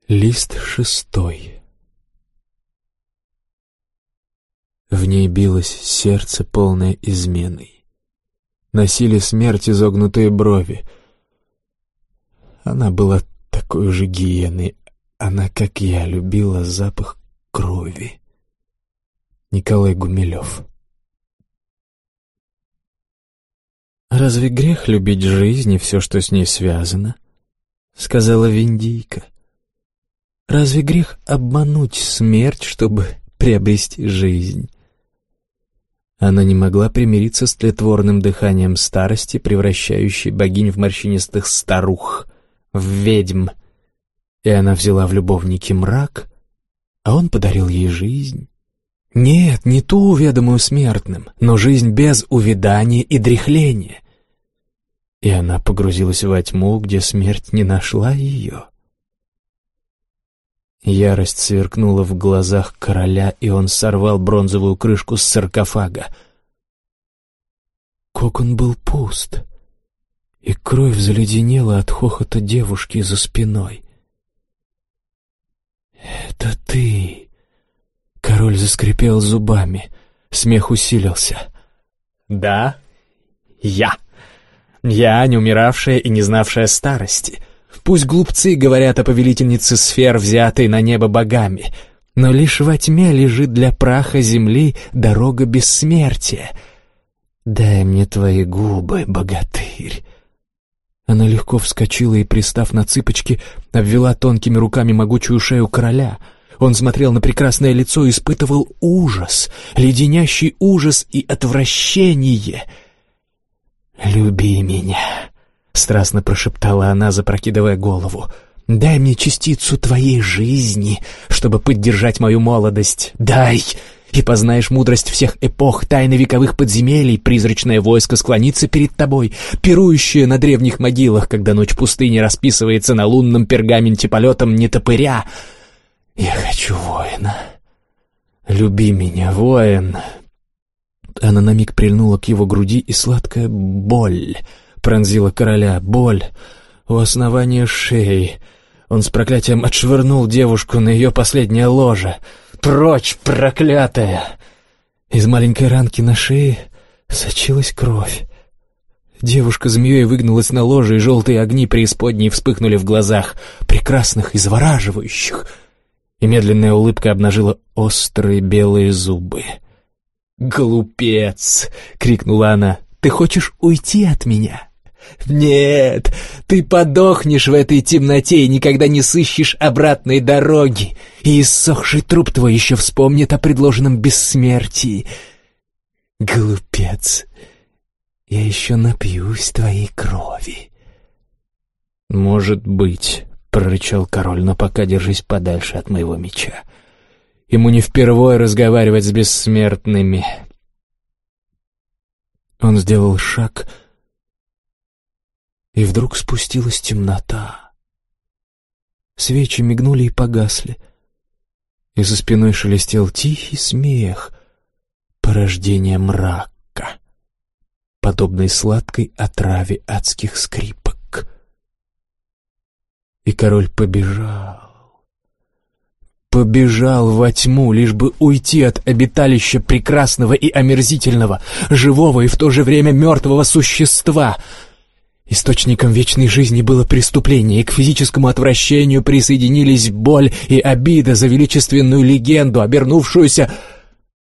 Лист 6. В ней билось сердце, полное изменой. Носили смерть изогнутые брови. Она была такой же гиеной. Она, как я, любила запах крови. Николай Гумилев. «Разве грех любить жизнь и все, что с ней связано?» — сказала Виндийка. «Разве грех обмануть смерть, чтобы приобрести жизнь?» Она не могла примириться с тлетворным дыханием старости, превращающей богинь в морщинистых старух, в ведьм. И она взяла в любовники мрак, а он подарил ей жизнь. Нет, не ту, ведомую смертным, но жизнь без увядания и дряхления. И она погрузилась во тьму, где смерть не нашла ее. Ярость сверкнула в глазах короля, и он сорвал бронзовую крышку с саркофага. Кокон был пуст, и кровь заледенела от хохота девушки за спиной. «Это ты!» Король заскрипел зубами. Смех усилился. «Да, я. Я, не умиравшая и не знавшая старости. Пусть глупцы говорят о повелительнице сфер, взятой на небо богами, но лишь во тьме лежит для праха земли дорога бессмертия. Дай мне твои губы, богатырь». Она легко вскочила и, пристав на цыпочки, обвела тонкими руками могучую шею короля. Он смотрел на прекрасное лицо и испытывал ужас, леденящий ужас и отвращение. «Люби меня», — страстно прошептала она, запрокидывая голову. «Дай мне частицу твоей жизни, чтобы поддержать мою молодость. Дай, и познаешь мудрость всех эпох, тайны вековых подземелий, призрачное войско склонится перед тобой, пирующее на древних могилах, когда ночь пустыни расписывается на лунном пергаменте полетом нетопыря. Я хочу воина. Люби меня, воин». Она на миг прильнула к его груди, и сладкая боль пронзила короля. Боль у основания шеи. Он с проклятием отшвырнул девушку на ее последнее ложе. «Прочь, проклятая!» Из маленькой ранки на шее сочилась кровь. Девушка змеей выгнулась на ложе, и желтые огни преисподней вспыхнули в глазах, прекрасных и завораживающих. И медленная улыбка обнажила острые белые зубы. «Глупец!» — крикнула она. «Ты хочешь уйти от меня? Нет, ты подохнешь в этой темноте и никогда не сыщешь обратной дороги, и иссохший труп твой еще вспомнит о предложенном бессмертии. Глупец, я еще напьюсь твоей крови». «Может быть», — прорычал король, — «но пока держись подальше от моего меча. Ему не впервой разговаривать с бессмертными». Он сделал шаг, и вдруг спустилась темнота. Свечи мигнули и погасли, и за спиной шелестел тихий смех, порождение мрака, подобный сладкой отраве адских скрипок. И король побежал во тьму, лишь бы уйти от обиталища прекрасного и омерзительного, живого и в то же время мертвого существа. Источником вечной жизни было преступление, и к физическому отвращению присоединились боль и обида за величественную легенду, обернувшуюся